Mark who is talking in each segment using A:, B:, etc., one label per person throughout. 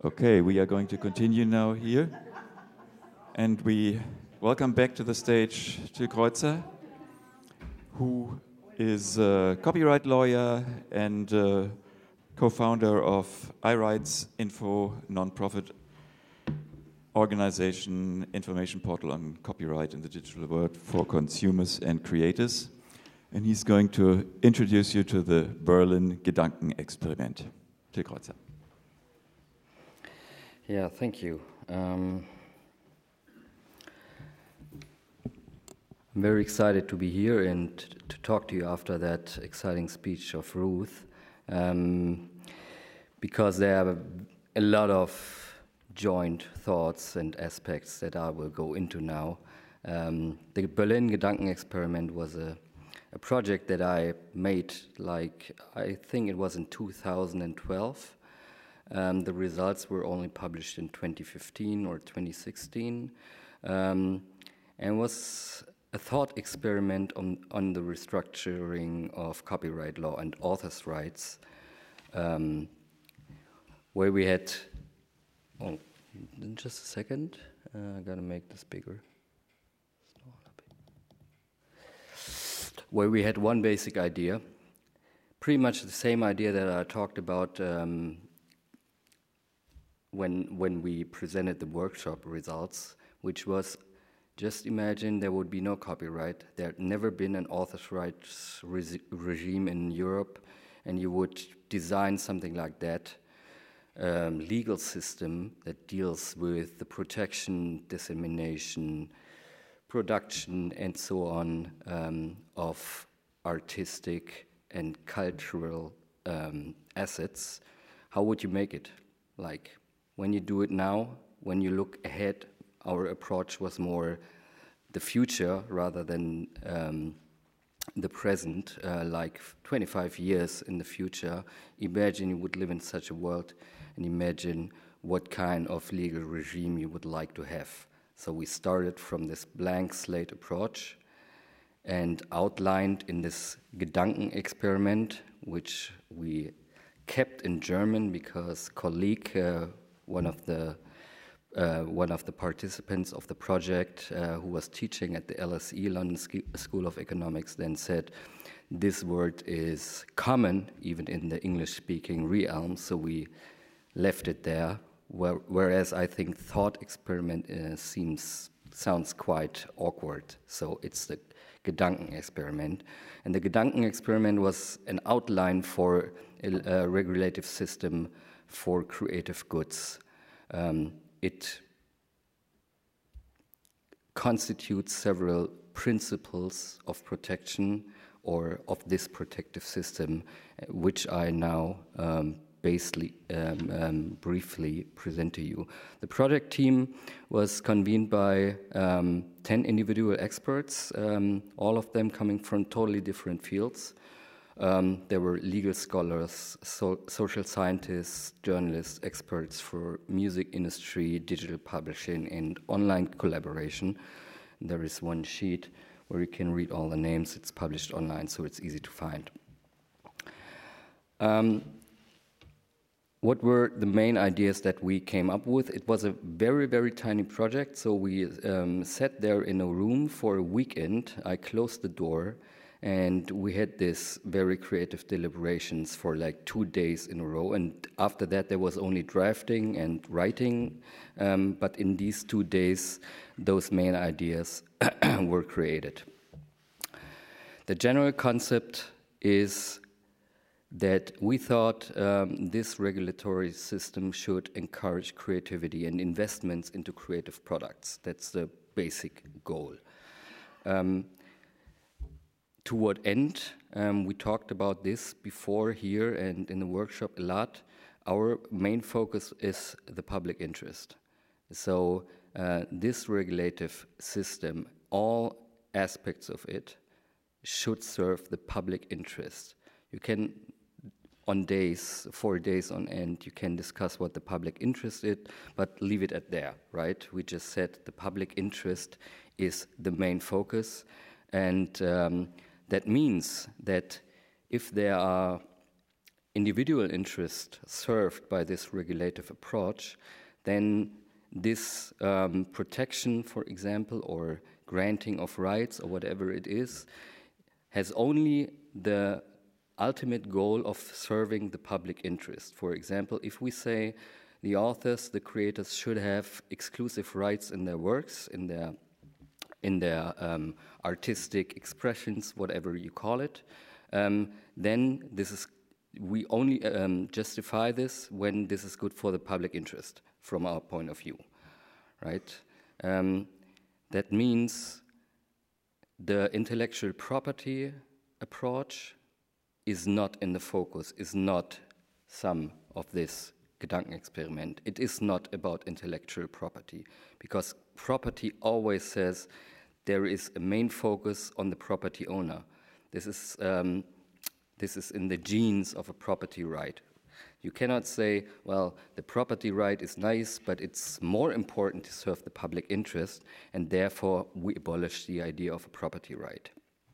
A: Okay, we are going to continue now here. And we welcome back to the stage Till Kreuzer, who is a copyright lawyer and co-founder of iRights Info, non-profit organization, information portal on copyright in the digital world for consumers and creators. And he's going to introduce you to the Berlin Gedankenexperiment. Till Kreuzer.
B: Yeah, thank you. I'm very excited to be here and to talk to you after that exciting speech of Ruth, because there are a lot of joint thoughts and aspects that I will go into now. The Berlin Gedankenexperiment was a project that I made, I think it was in 2012. The results were only published in 2015 or 2016, and was a thought experiment on the restructuring of copyright law and authors' rights, where we had, just a second, I gotta make this bigger. Where we had one basic idea, pretty much the same idea that I talked about when we presented the workshop results, which was, just imagine there would be no copyright. There had never been an author's rights regime in Europe, and you would design something like that, legal system that deals with the protection, dissemination, production, and so on of artistic and cultural assets. How would you make it? Like, when you do it now, when you look ahead, our approach was more the future rather than the present, like 25 years in the future. Imagine you would live in such a world and imagine what kind of legal regime you would like to have. So we started from this blank slate approach and outlined in this Gedankenexperiment, which we kept in German because colleague, one of the participants of the project who was teaching at the LSE, London School of Economics, then said, this word is common even in the English-speaking realm, so we left it there, whereas I think thought experiment sounds quite awkward, so it's the Gedankenexperiment. And the Gedankenexperiment was an outline for a regulative system for creative goods. It constitutes several principles of protection or of this protective system, which I now briefly present to you. The project team was convened by 10 individual experts, all of them coming from totally different fields. There were legal scholars, social scientists, journalists, experts for music industry, digital publishing, and online collaboration. There is one sheet where you can read all the names. It's published online, so it's easy to find. What were the main ideas that we came up with? It was a very, very tiny project, so we sat there in a room for a weekend. I closed the door, and we had this very creative deliberations for like 2 days in a row. And after that, there was only drafting and writing. But in these 2 days, those main ideas were created. The general concept is that we thought this regulatory system should encourage creativity and investments into creative products. That's the basic goal. To what end? We talked about this before here and in the workshop a lot. Our main focus is the public interest. So this regulative system, all aspects of it, should serve the public interest. You can, on days, 4 days on end, you can discuss what the public interest is, but leave it at there, right? We just said the public interest is the main focus, and that means that if there are individual interest served by this regulative approach, then this protection, for example, or granting of rights or whatever it is, has only the ultimate goal of serving the public interest. For example, if we say the authors, the creators should have exclusive rights in their works, in their artistic expressions, whatever you call it, then we only justify this when this is good for the public interest from our point of view, right? That means the intellectual property approach is not in the focus, is not some of this Gedankenexperiment. It is not about intellectual property, because property always says there is a main focus on the property owner. This is in the genes of a property right. You cannot say, well, the property right is nice, but it's more important to serve the public interest, and therefore we abolish the idea of a property right.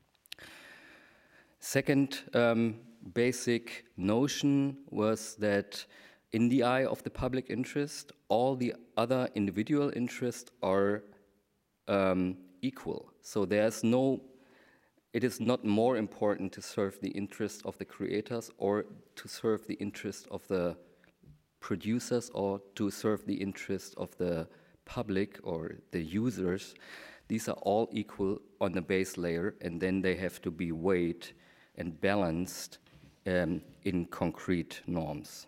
B: Second basic notion was that in the eye of the public interest, all the other individual interests are equal. So it is not more important to serve the interest of the creators or to serve the interest of the producers or to serve the interest of the public or the users. These are all equal on the base layer, and then they have to be weighed and balanced in concrete norms.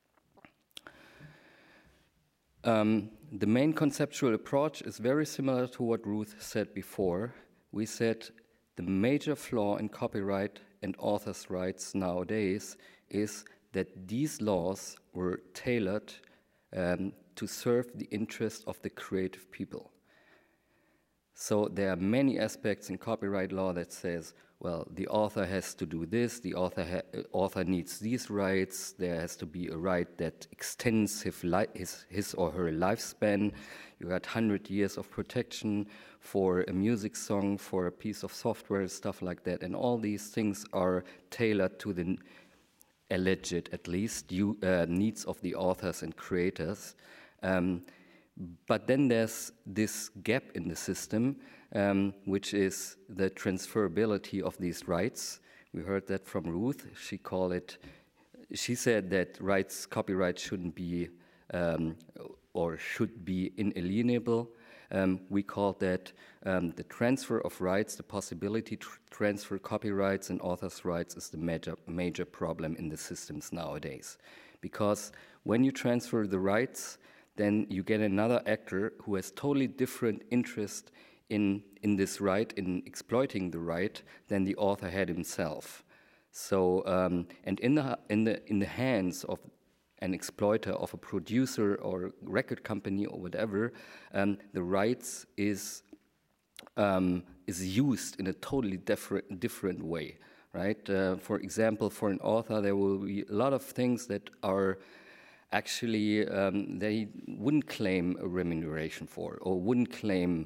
B: The main conceptual approach is very similar to what Ruth said before. We said the major flaw in copyright and authors' rights nowadays is that these laws were tailored to serve the interest of the creative people. So there are many aspects in copyright law that says, well, the author has to do this, the author needs these rights, there has to be a right that extends his or her lifespan. You got 100 years of protection for a music song, for a piece of software, stuff like that. And all these things are tailored to the alleged, at least, needs of the authors and creators. But then there's this gap in the system, which is the transferability of these rights. We heard that from Ruth. She said that copyright shouldn't be or should be inalienable. We call that the transfer of rights, the possibility to transfer copyrights and authors' rights is the major problem in the systems nowadays. Because when you transfer the rights, then you get another actor who has totally different interest in this right, in exploiting the right, than the author had himself. So, and in the hands of an exploiter, of a producer or record company or whatever, the rights is used in a totally different way, right? For example, for an author, there will be a lot of things that are actually they wouldn't claim a remuneration for or wouldn't claim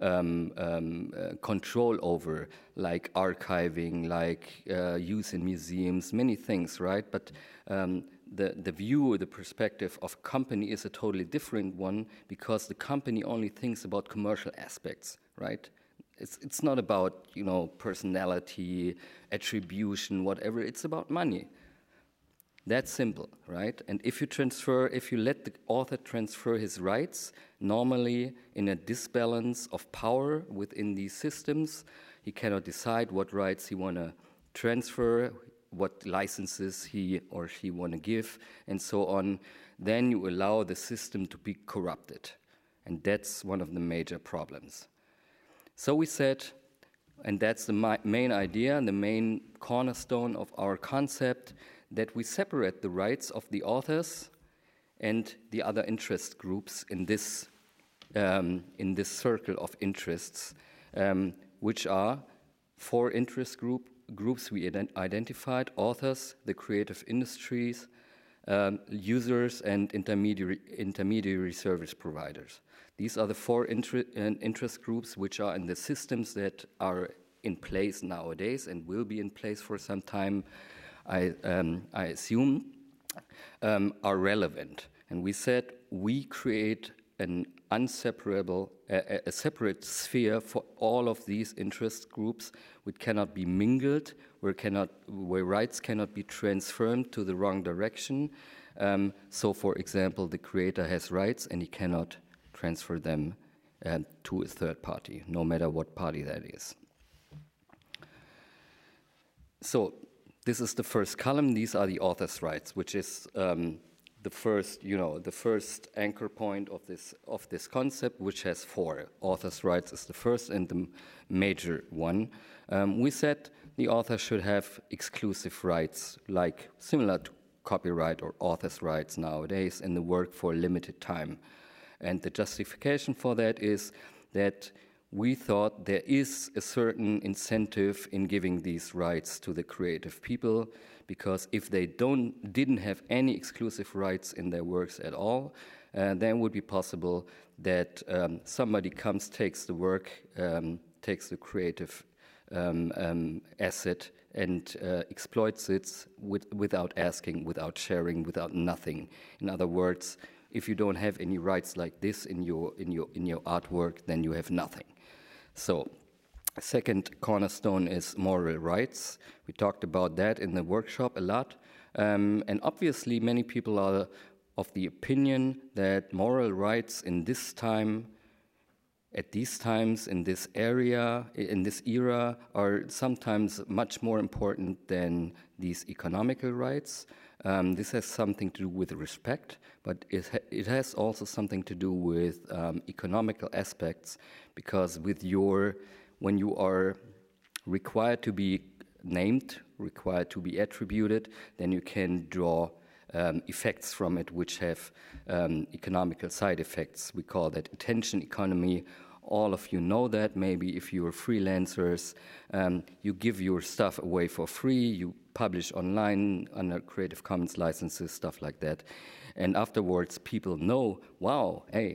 B: control over, like archiving, like use in museums, many things, right? But the view, the perspective of a company is a totally different one, because the company only thinks about commercial aspects, right? It's not about, personality, attribution, whatever. It's about money. That's simple, right? And if you let the author transfer his rights, normally in a disbalance of power within these systems, he cannot decide what rights he want to transfer, what licenses he or she want to give, and so on. Then you allow the system to be corrupted. And that's one of the major problems. So we said, and that's the main idea, the main cornerstone of our concept, that we separate the rights of the authors and the other interest groups in this circle of interests, which are 4 interest groups we identified: authors, the creative industries, users, and intermediary service providers. These are the 4 interest groups which are in the systems that are in place nowadays and will be in place for some time. I assume, are relevant. And we said we create an unseparable, a separate sphere for all of these interest groups, which cannot be mingled, where rights cannot be transferred to the wrong direction. So, for example, the creator has rights and he cannot transfer them to a third party, no matter what party that is. So, this is the first column. These are the author's rights, which is the first anchor point of this concept, which has 4. Author's rights is the first and the major one. We said the author should have exclusive rights, like similar to copyright or author's rights nowadays in the work for a limited time. And the justification for that is that we thought there is a certain incentive in giving these rights to the creative people, because if they didn't have any exclusive rights in their works at all, then it would be possible that somebody comes, takes the work, takes the creative asset and exploits it without asking, without sharing, without nothing. In other words, if you don't have any rights like this in your artwork, then you have nothing. So, second cornerstone is moral rights. We talked about that in the workshop a lot. And obviously, many people are of the opinion that moral rights in this time, at these times, in this area, in this era, are sometimes much more important than these economical rights. This has something to do with respect, but it has also something to do with economical aspects, because when you are required to be named, required to be attributed, then you can draw effects from it which have economical side effects. We call that attention economy. All of you know that. Maybe if you're freelancers, you give your stuff away for free, you publish online under Creative Commons licenses, stuff like that. And afterwards, people know, wow, hey,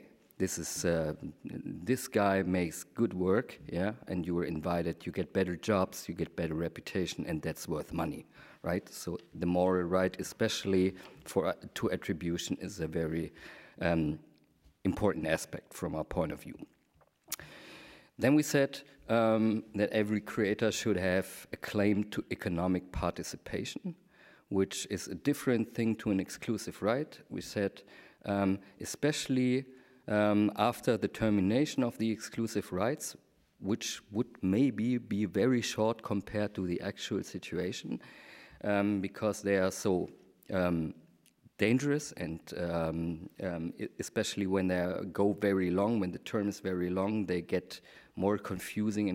B: this guy makes good work, yeah, and you are invited, you get better jobs, you get better reputation, and that's worth money, right? So the moral right, especially to attribution, is a very important aspect from our point of view. Then we said that every creator should have a claim to economic participation, which is a different thing to an exclusive right. We said especially after the termination of the exclusive rights, which would maybe be very short compared to the actual situation, because they are so dangerous, and especially when they go very long, when the term is very long, they get more confusing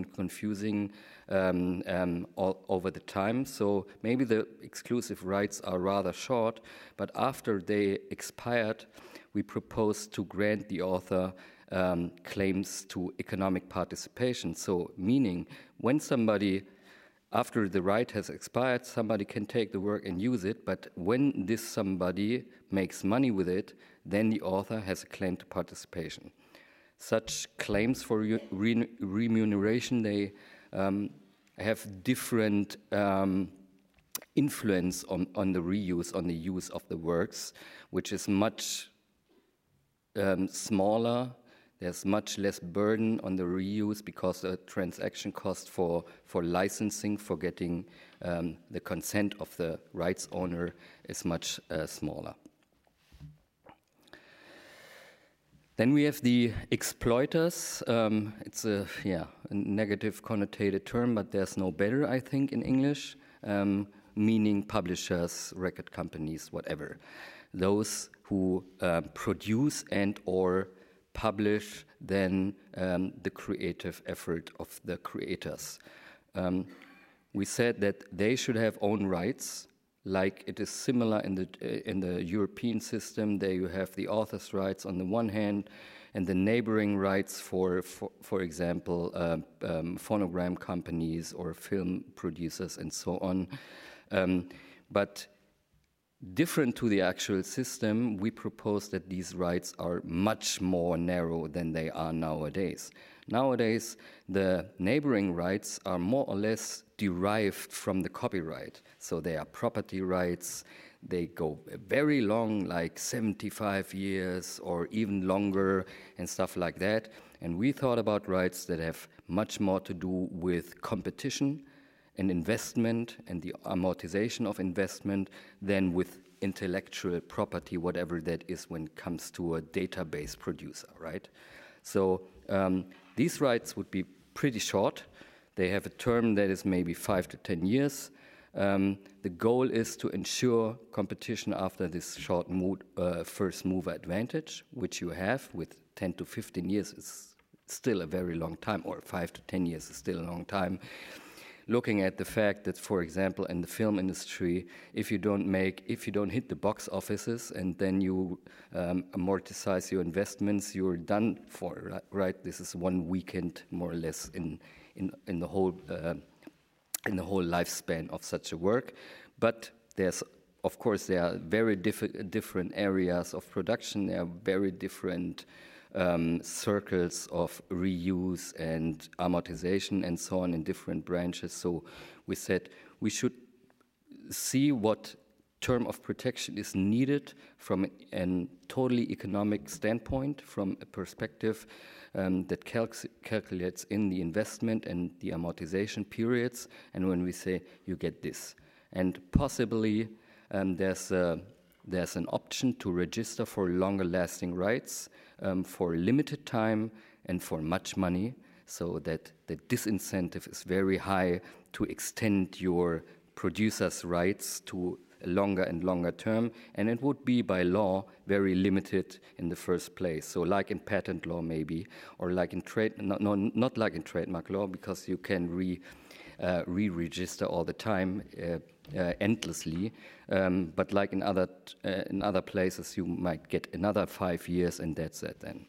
B: all over the time. So maybe the exclusive rights are rather short, but after they expired, we propose to grant the author claims to economic participation. So meaning when somebody, after the right has expired, somebody can take the work and use it, but when this somebody makes money with it, then the author has a claim to participation. Such claims for remuneration, they have different influence on the reuse, on the use of the works, which is much smaller. There's much less burden on the reuse because the transaction cost for licensing, for getting the consent of the rights owner is much smaller. Then we have the exploiters. It's a negative connotated term, but there's no better, I think, in English, meaning publishers, record companies, whatever. Those who produce and or publish then the creative effort of the creators. We said that they should have own rights, like it is similar in the European system. There you have the author's rights on the one hand, and the neighboring rights for example, phonogram companies or film producers and so on. But different to the actual system, we propose that these rights are much more narrow than they are nowadays. Nowadays, the neighboring rights are more or less derived from the copyright. So they are property rights. They go very long, like 75 years or even longer and stuff like that. And we thought about rights that have much more to do with competition and investment and the amortization of investment than with intellectual property, whatever that is when it comes to a database producer, right? So these rights would be pretty short. They have a term that is maybe 5 to 10 years. The goal is to ensure competition after this short first mover advantage, which you have with 10 to 15 years is still a very long time, or 5 to 10 years is still a long time. Looking at the fact that, for example, in the film industry, if you don't hit the box offices and then you amortize your investments, you're done for, right? This is 1 weekend, more or less, in the whole lifespan of such a work. But of course, there are very different areas of production. There are very different circles of reuse and amortization and so on in different branches. So we said we should see what term of protection is needed from a totally economic standpoint, from a perspective that calculates in the investment and the amortization periods. And when we say you get this, and possibly there's an option to register for longer lasting rights for a limited time and for much money, so that the disincentive is very high to extend your producer's rights to a longer and longer term, and it would be by law very limited in the first place. So like in patent law maybe, or like in not like in trademark law, because you can re-register all the time endlessly, but like in other places you might get another 5 years, and that's it then.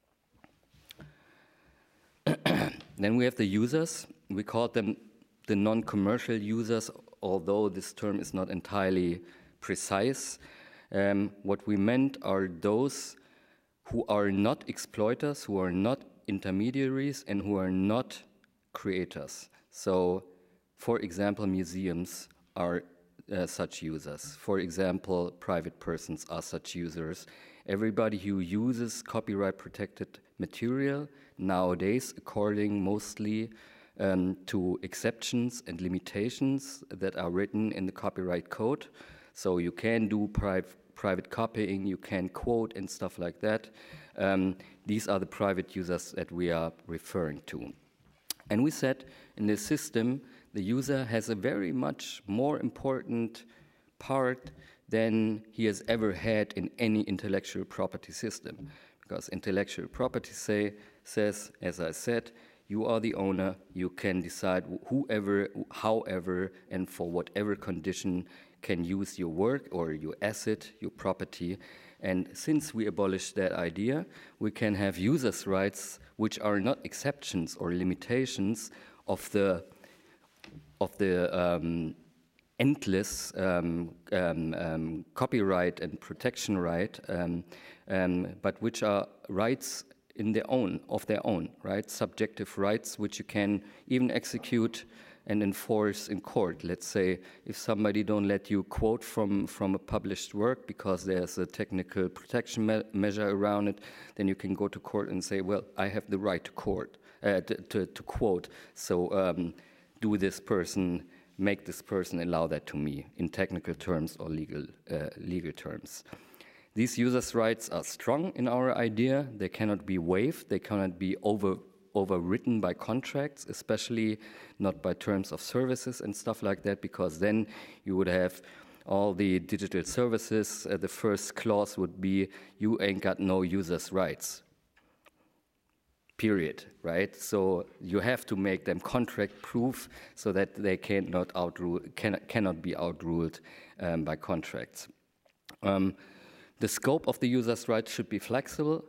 B: Then we have the users. We call them the non-commercial users, although this term is not entirely precise. What we meant are those who are not exploiters, who are not intermediaries, and who are not creators. So, for example, museums are such users. For example, private persons are such users. Everybody who uses copyright-protected material nowadays, according mostly to exceptions and limitations that are written in the copyright code. So you can do private copying, you can quote and stuff like that. These are the private users that we are referring to. And we said in this system, the user has a very much more important part than he has ever had in any intellectual property system. Because intellectual property says, as I said, you are the owner, you can decide whoever, however, and for whatever condition can use your work or your asset, your property. And since we abolished that idea, we can have users' rights which are not exceptions or limitations of the endless copyright and protection right, but which are rights of their own, right? Subjective rights which you can even execute and enforce in court. Let's say if somebody don't let you quote from a published work because there's a technical protection measure around it, then you can go to court and say, well, I have the right to quote. So do this person, make this person allow that to me in technical terms or legal terms. These users' rights are strong in our idea. They cannot be waived. They cannot be overwritten by contracts, especially not by terms of services and stuff like that, because then you would have all the digital services. The first clause would be, you ain't got no users' rights. Period, right? So you have to make them contract proof so that they cannot be outruled by contracts. The scope of the user's rights should be flexible.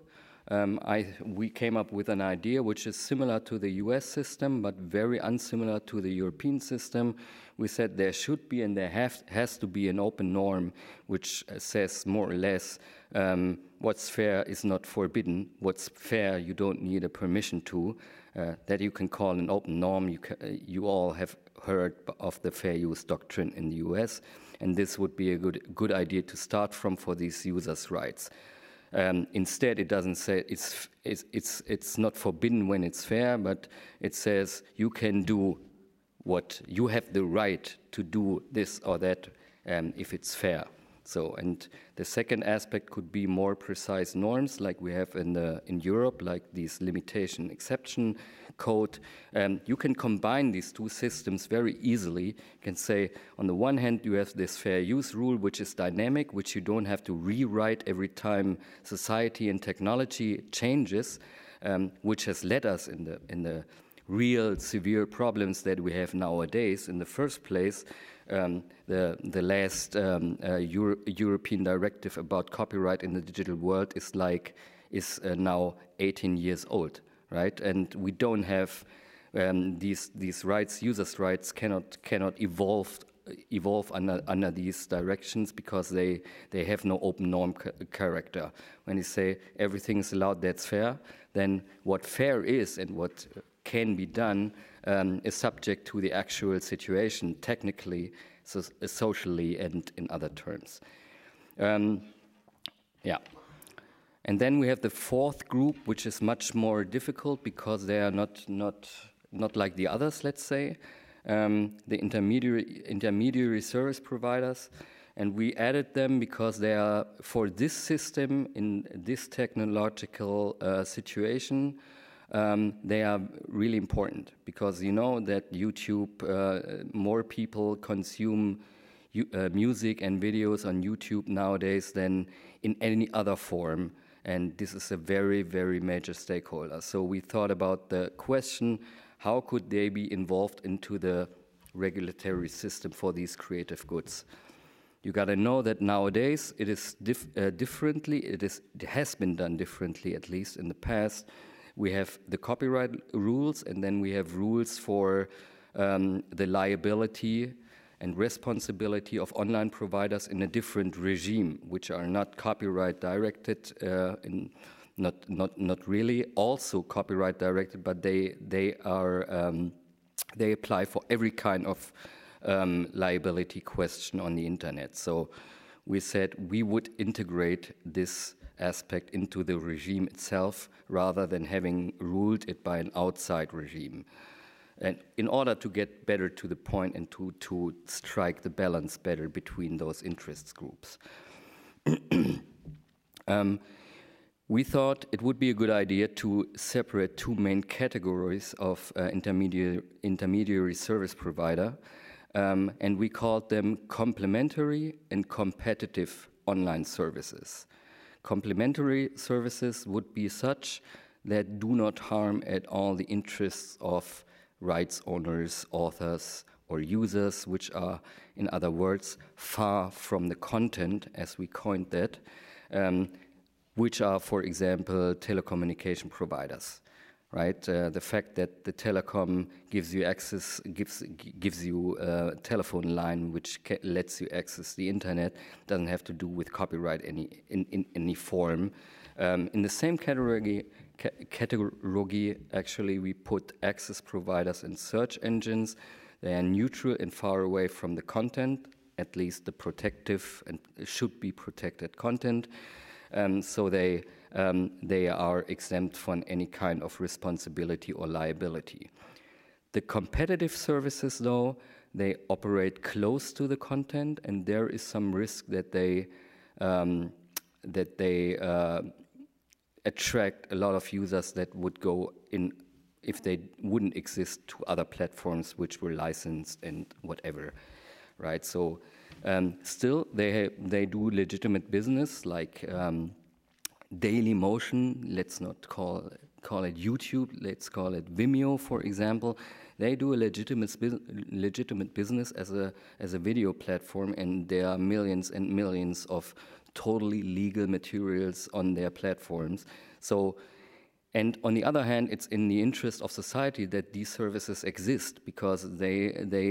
B: we came up with an idea which is similar to the US system, but very unsimilar to the European system. We said there should be and there has to be an open norm which says more or less what's fair is not forbidden, what's fair you don't need a permission to, that you can call an open norm. You all have heard of the fair use doctrine in the US, and this would be a good idea to start from for these users' rights. Instead, it doesn't say it's not forbidden when it's fair, but it says you can do what you have the right to do this or that if it's fair. So, and the second aspect could be more precise norms, like we have in Europe, like these limitation exception code. You can combine these two systems very easily. You can say, on the one hand, you have this fair use rule, which is dynamic, which you don't have to rewrite every time society and technology changes, which has led us in the real severe problems that we have nowadays. In the first place, the last European directive about copyright in the digital world is now 18 years old, right? And we don't have these rights. Users' rights cannot evolve under these directions because they have no open norm character. When you say everything is allowed, that's fair, then what fair is and what can be done is subject to the actual situation, technically, socially, and in other terms. Yeah. And then we have the fourth group, which is much more difficult because they are not like the others, let's say, the intermediary service providers. And we added them because they are, for this system, in this technological situation, they are really important because you know that YouTube, more people consume music and videos on YouTube nowadays than in any other form, and this is a very, very major stakeholder. So we thought about the question, how could they be involved into the regulatory system for these creative goods? You got to know that nowadays it is differently, it has been done differently, at least in the past. We have the copyright rules, and then we have rules for the liability and responsibility of online providers in a different regime, which are not copyright directed, not really, also copyright directed, but they apply for every kind of liability question on the internet. So we said we would integrate this aspect into the regime itself rather than having ruled it by an outside regime. And in order to get better to the point and to strike the balance better between those interest groups. We thought it would be a good idea to separate two main categories of intermediary service provider, and we called them complementary and competitive online services. Complementary services would be such that do not harm at all the interests of rights owners, authors, or users, which are, in other words, far from the content, as we coined that, which are, for example, telecommunication providers. Right, the fact that the telecom gives you access, gives you a telephone line which lets you access the internet, doesn't have to do with copyright in any form. In the same category, actually, we put access providers and search engines. They are neutral and far away from the content, at least the protective and should be protected content. So they are exempt from any kind of responsibility or liability. The competitive services, though, they operate close to the content, and there is some risk that they attract a lot of users that would go in if they wouldn't exist to other platforms which were licensed and whatever, right? So still, they do legitimate business like. Daily Motion, let's not call it YouTube, let's call it Vimeo, for example. They do a legitimate business as a video platform, and there are millions and millions of totally legal materials on their platforms. So, and on the other hand, it's in the interest of society that these services exist, because they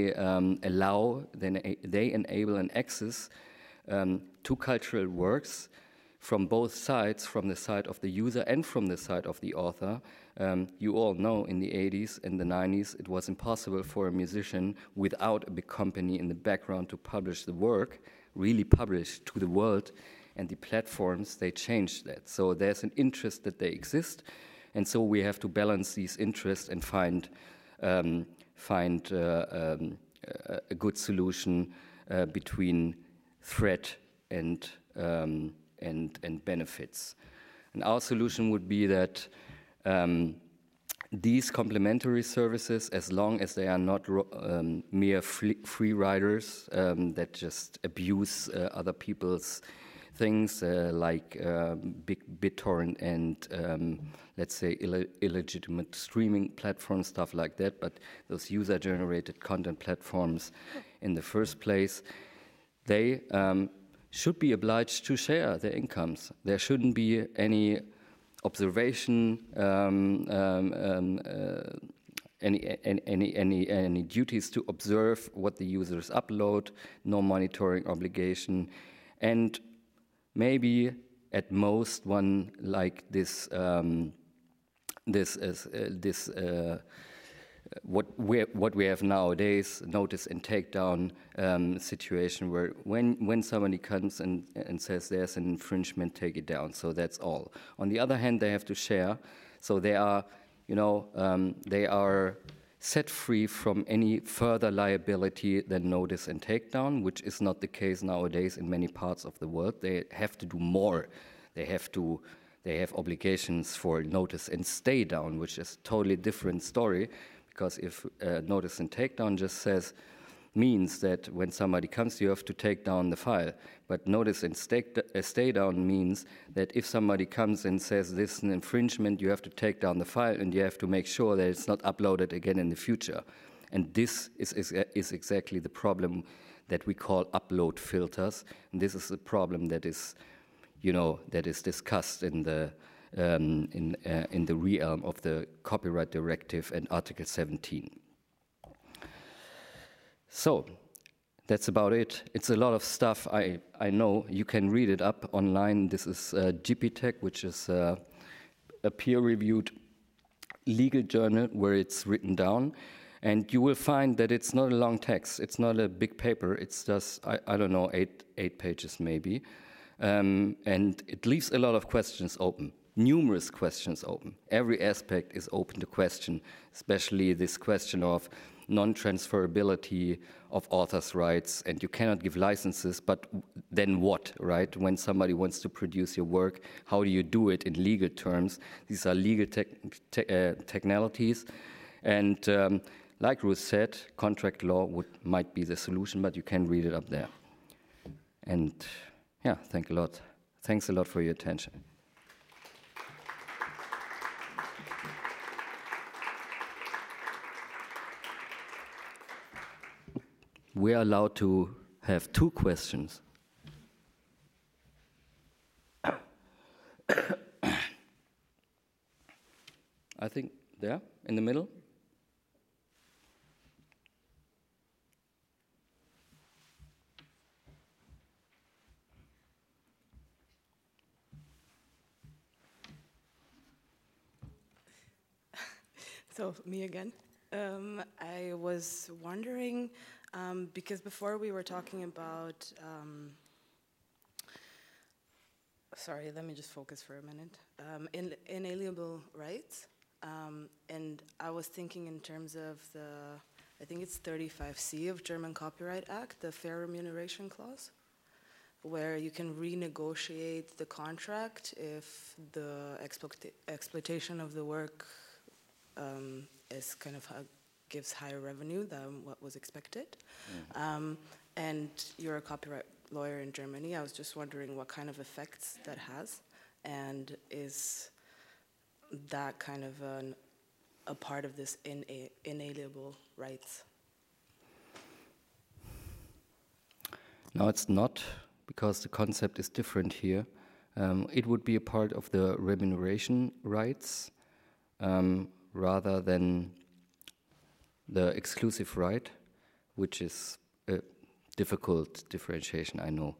B: enable an access to cultural works from both sides, from the side of the user and from the side of the author. You all know in the 80s and the 90s, it was impossible for a musician without a big company in the background to publish the work, really publish to the world, and the platforms, they changed that. So there's an interest that they exist, and so we have to balance these interests and find a good solution between threat and benefits. And our solution would be that these complementary services, as long as they are not mere free riders that just abuse other people's things, like big BitTorrent and let's say illegitimate streaming platforms, stuff like that, but those user-generated content platforms in the first place, they should be obliged to share their incomes. There shouldn't be any observation, any duties to observe what the users upload, no monitoring obligation, and maybe at most one like this what we have nowadays, notice and takedown situation, where when somebody comes and says there's an infringement, take it down. So that's all. On the other hand, they have to share, so they are, they are set free from any further liability than notice and takedown, which is not the case nowadays in many parts of the world. They have to do more. They have obligations for notice and stay down, which is a totally different story. Because if notice and takedown just means that when somebody comes, you have to take down the file. But notice and stay down means that if somebody comes and says this is an infringement, you have to take down the file and you have to make sure that it's not uploaded again in the future. And this is exactly the problem that we call upload filters. And this is the problem that is, that is discussed in the realm of the Copyright Directive and Article 17. So that's about it. It's a lot of stuff. I know you can read it up online. This is GPTech, which is a peer-reviewed legal journal where it's written down. And you will find that it's not a long text. It's not a big paper. It's just, I don't know, eight pages maybe. And it leaves a lot of questions open. Numerous questions open. Every aspect is open to question, especially this question of non-transferability of authors' rights, and you cannot give licenses, but then what, right? When somebody wants to produce your work, how do you do it in legal terms? These are legal technicalities, and like Ruth said, contract law might be the solution, but you can read it up there. And yeah, thanks a lot for your attention. We are allowed to have 2 questions. I think there, in the middle.
C: So, me again. I was wondering, because before we were talking about, sorry, let me just focus for a minute, inalienable rights, and I was thinking in terms of I think it's 35C of German Copyright Act, the Fair Remuneration Clause, where you can renegotiate the contract if the exploitation of the work is kind of gives higher revenue than what was expected. Mm. And you're a copyright lawyer in Germany. I was just wondering what kind of effects that has, and is that kind of a part of this inalienable rights?
B: No, it's not, because the concept is different here. It would be a part of the remuneration rights rather than the exclusive right, which is a difficult differentiation, I know.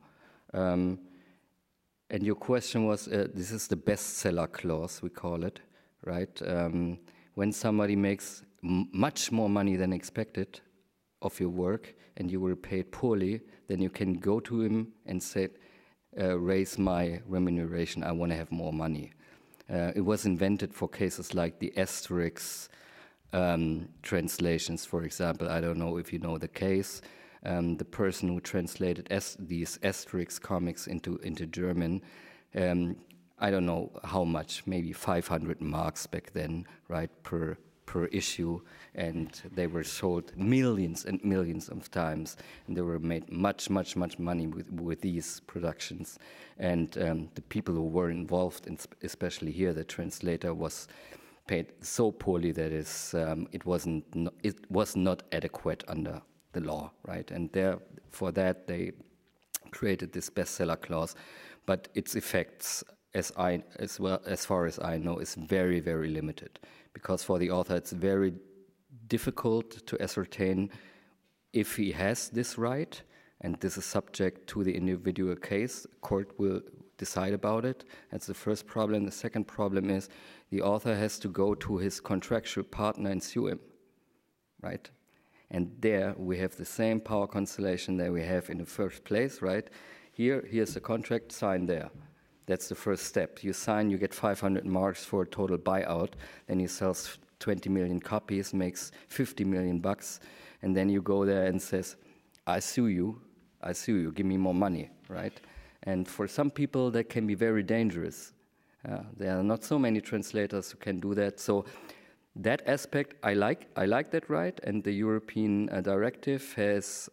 B: And your question was, this is the bestseller clause, we call it, right? When somebody makes much more money than expected of your work and you were paid poorly, then you can go to him and say, raise my remuneration, I want to have more money. It was invented for cases like the Asterix translations, for example. I don't know if you know the case. The person who translated these Asterix comics into German, I don't know how much, maybe 500 marks back then, right, per issue, and they were sold millions and millions of times, and they were made much money with these productions. And the people who were involved, especially here, the translator was paid so poorly that it was not adequate under the law, right? And for that they created this bestseller clause, but its effects, as far as I know, is very, very limited, because for the author it's very difficult to ascertain if he has this right, and this is subject to the individual case. Court will decide about it. That's the first problem. The second problem is the author has to go to his contractual partner and sue him, right? And there we have the same power constellation that we have in the first place, right? Here's the contract, sign there. That's the first step. You sign, you get 500 marks for a total buyout, then he sells 20 million copies, makes 50 million bucks, and then you go there and says, I sue you, give me more money, right? And for some people that can be very dangerous. There are not so many translators who can do that. So that aspect, I like that right, and the European directive has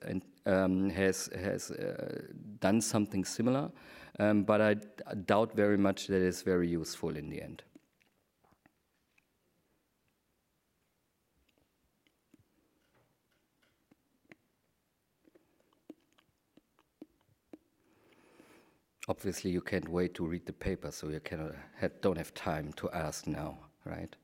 B: done something similar, but I doubt very much that it's very useful in the end. Obviously, you can't wait to read the paper, so you don't have time to ask now, right?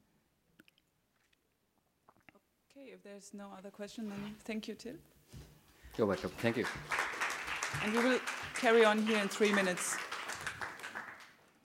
D: Okay, if there's no other question, then thank you, Till.
B: You're welcome. Thank you.
D: And we will carry on here in 3 minutes.